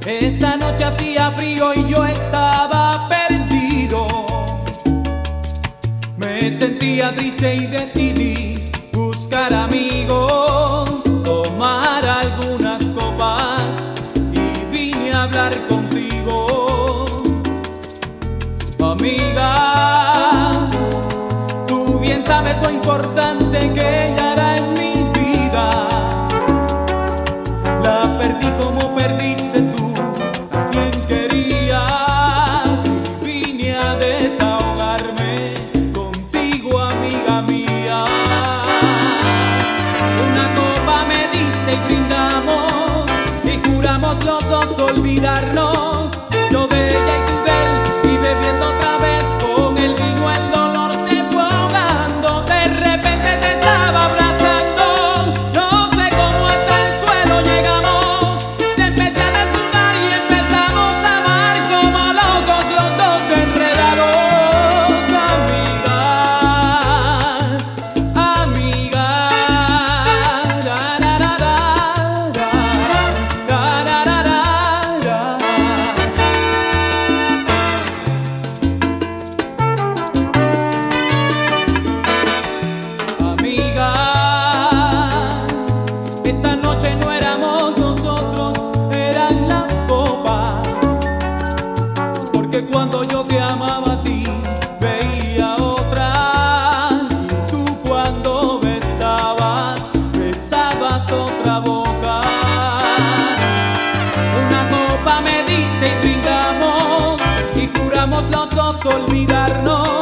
Esa noche hacía frío y yo estaba perdido. Me sentía triste y decidí buscar amigos, tomar algunas copas y vine a hablar contigo. Amiga, tú bien sabes lo importante que ella era en mi vida. La perdí como perdiste tú a quien querías y vine a desahogarme contigo, amiga mía. Una copa me diste y brindamos y juramos los dos olvidarnos, yo de ella y tú de él, y bebiendo otra vez con el vino el dolor se fue ahogando. De repente te estaba abrazando, no sé cómo hasta el suelo llegamos. Te empecé a desnudar y empezamos a amar como locos los dos enredados. Amiga, amiga, da, da, da, da, da, da, da, da, da. Amiga, esa noche no éramos nosotros, eran las copas. Porque cuando yo te amaba a ti, veía otra. Y tú cuando besabas, besabas otra boca. Una copa me diste y brindamos y juramos los dos olvidarnos.